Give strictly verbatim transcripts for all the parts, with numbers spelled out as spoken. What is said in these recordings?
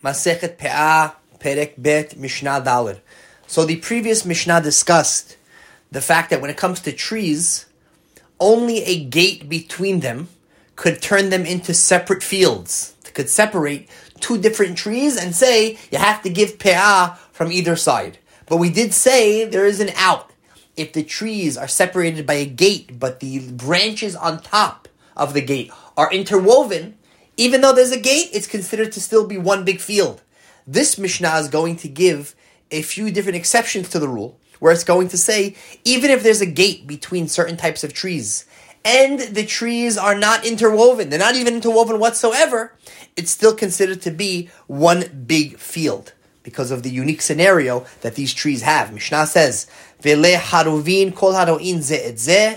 Masechet Pe'ah, Perek Bet, Mishnah Daled. So the previous Mishnah discussed the fact that when it comes to trees, only a gate between them could turn them into separate fields. It could separate two different trees and say you have to give Pe'ah from either side. But we did say there is an out. If the trees are separated by a gate, but the branches on top of the gate are interwoven, even though there's a gate, it's considered to still be one big field. This Mishnah is going to give a few different exceptions to the rule, where it's going to say, even if there's a gate between certain types of trees, and the trees are not interwoven, they're not even interwoven whatsoever, it's still considered to be one big field, because of the unique scenario that these trees have. Mishnah says, Vele haruvin kol haroin ze et ze,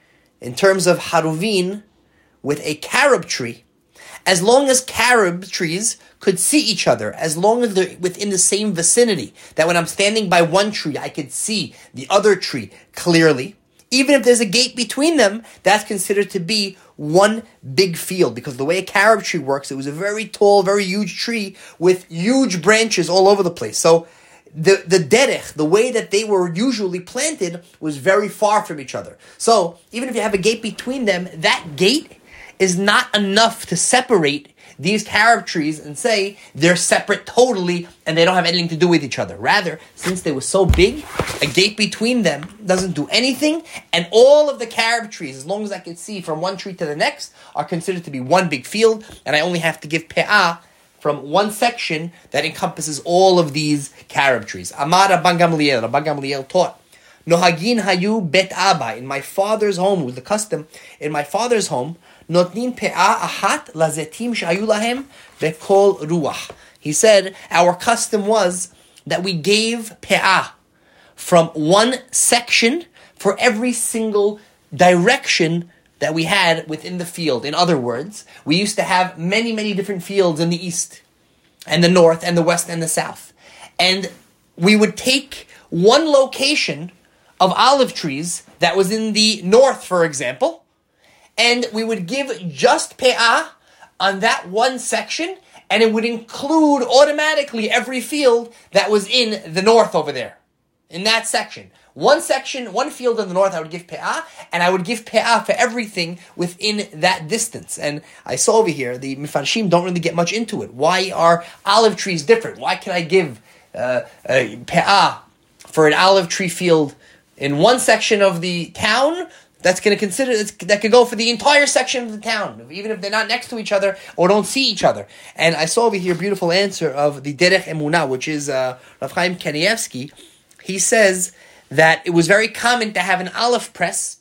in terms of haruvin, with a carob tree, as long as carob trees could see each other, as long as they're within the same vicinity, that when I'm standing by one tree, I could see the other tree clearly, even if there's a gate between them, that's considered to be one big field, because the way a carob tree works, it was a very tall, very huge tree with huge branches all over the place. So the the derech, the way that they were usually planted, was very far from each other. So even if you have a gate between them, that gate is not enough to separate these carob trees and say they're separate totally and they don't have anything to do with each other. Rather, since they were so big, a gate between them doesn't do anything, and all of the carob trees, as long as I can see from one tree to the next, are considered to be one big field, and I only have to give pe'ah from one section that encompasses all of these carob trees. Amar Rabban Gamliel, Rabban Gamliel taught, Nohagin hayu bet abba, in my father's home, was the custom, in my father's home, notnin pe'ah ahat lazetim shayu lahem bekol ruach. He said, our custom was that we gave pe'ah from one section for every single direction that we had within the field. In other words, we used to have many, many different fields in the east and the north and the west and the south. And we would take one location of olive trees that was in the north, for example, and we would give just pe'ah on that one section, and it would include automatically every field that was in the north over there, in that section. One section, one field in the north, I would give pe'ah, and I would give pe'ah for everything within that distance. And I saw over here, the Mefarshim don't really get much into it. Why are olive trees different? Why can I give uh, uh, pe'ah for an olive tree field in one section of the town? That's going to consider, that could go for the entire section of the town, even if they're not next to each other or don't see each other. And I saw over here a beautiful answer of the Derech Emunah, which is uh, Rav Chaim Kanievsky. He says that it was very common to have an olive press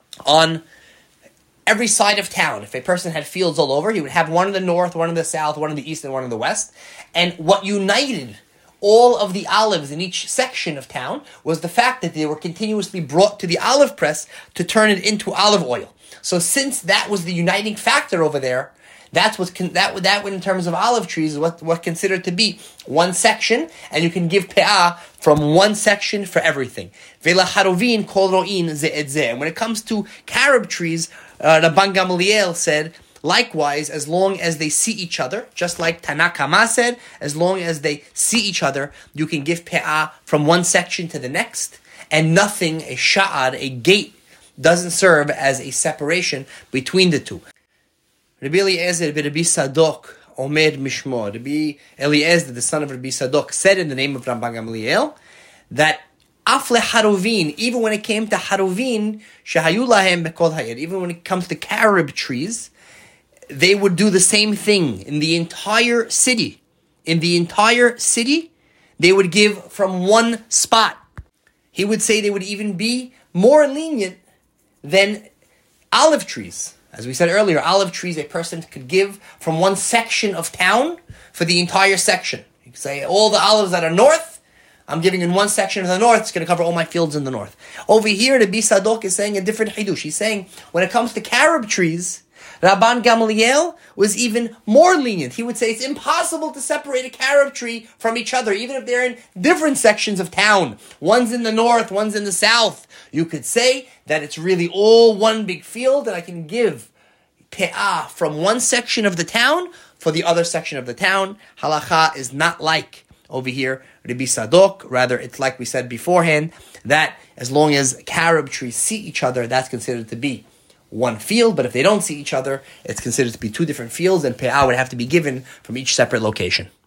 on every side of town. If a person had fields all over, he would have one in the north, one in the south, one in the east, and one in the west. And what united all of the olives in each section of town was the fact that they were continuously brought to the olive press to turn it into olive oil. So since that was the uniting factor over there, that's what con- that that in terms of olive trees is what what considered to be one section, and you can give pe'ah from one section for everything. Vela harovin kol ro'in ze et ze. And when it comes to carob trees, uh, Rabban Gamliel said, likewise, as long as they see each other, just like Tanna Kama said, as long as they see each other, you can give pe'ah from one section to the next, and nothing, a sha'ar, a gate, doesn't serve as a separation between the two. Rabbi Eliezer, Rabbi Sadok, Omer Mishmo, Rabbi Eliezer, the son of Rabbi Sadok, said in the name of Rabban Gamliel that Afle Haruvin, even when it came to Haruvin, Shahayu lahem bekol hayir, even when it comes to carob trees, they would do the same thing in the entire city. In the entire city, they would give from one spot. He would say they would even be more lenient than olive trees. As we said earlier, olive trees, a person could give from one section of town for the entire section. You could say, all the olives that are north, I'm giving in one section of the north, it's going to cover all my fields in the north. Over here, the Rabbi Sadok is saying a different chidush. He's saying, when it comes to carob trees, Rabban Gamliel was even more lenient. He would say it's impossible to separate a carob tree from each other, even if they're in different sections of town. One's in the north, one's in the south. You could say that it's really all one big field, and I can give pe'ah from one section of the town for the other section of the town. Halacha is not like over here, Rabbi Sadok. Rather, it's like we said beforehand, that as long as carob trees see each other, that's considered to be one field. But if they don't see each other, it's considered to be two different fields, and pe'ah would have to be given from each separate location.